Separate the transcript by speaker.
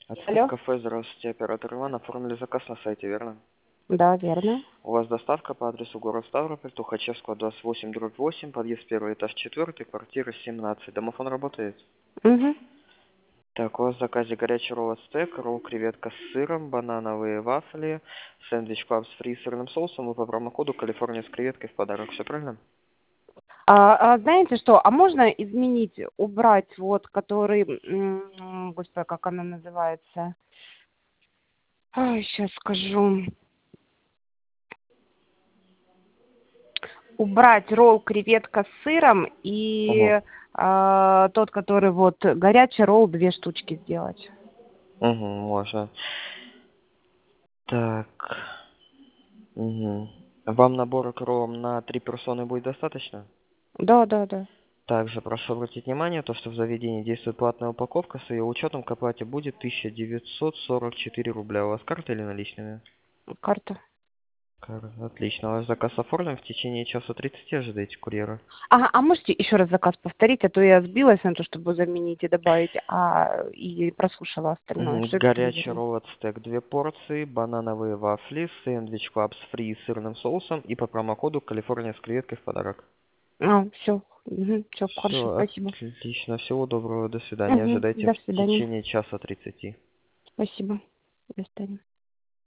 Speaker 1: Ацтек
Speaker 2: Алло?
Speaker 1: кафе, здравствуйте, оператор Иван. Оформили заказ на сайте, верно?
Speaker 2: Да, верно.
Speaker 1: У вас доставка по адресу город Ставрополь, Тухачевского, 28/8, подъезд 1, этаж 4, квартира 17. Домофон работает?
Speaker 2: Угу.
Speaker 1: Так, у вас в заказе горячий ролл ацтек, ролл креветка с сыром, банановые вафли, сэндвич клаб с фри сырным соусом и по промокоду Калифорния с креветкой в подарок. Все правильно?
Speaker 2: Знаете что, а можно изменить, убрать вот, который, господи, как она называется? Сейчас скажу. Убрать ролл креветка с сыром
Speaker 1: Угу.
Speaker 2: и тот, который вот горячий ролл, 2 штучки сделать.
Speaker 1: Угу, можно. Так. Угу. Вам набора к роллам на 3 персоны будет достаточно?
Speaker 2: Да, да, да.
Speaker 1: Также прошу обратить внимание, то, что в заведении действует платная упаковка, с ее учетом к оплате будет 1944 рубля. У вас карта или наличными?
Speaker 2: Карта.
Speaker 1: Отлично. Ваш заказ оформлен. В течение часа 30 ожидайте курьера.
Speaker 2: Ага, а можете еще раз заказ повторить, а то я сбилась на то, чтобы заменить и добавить, и прослушала остальное.
Speaker 1: Мгм.
Speaker 2: Что это вы
Speaker 1: Горячий
Speaker 2: говорили?
Speaker 1: ролл ацтек 2 порции, банановые вафли, сэндвич клаб с фри и сырным соусом и по промокоду Калифорния с креветкой в подарок.
Speaker 2: Все. Все, хорошо,
Speaker 1: Все,
Speaker 2: спасибо.
Speaker 1: отлично. Всего доброго. До свидания. Ожидайте
Speaker 2: До
Speaker 1: в
Speaker 2: свидания.
Speaker 1: течение часа 30.
Speaker 2: Спасибо. До свидания.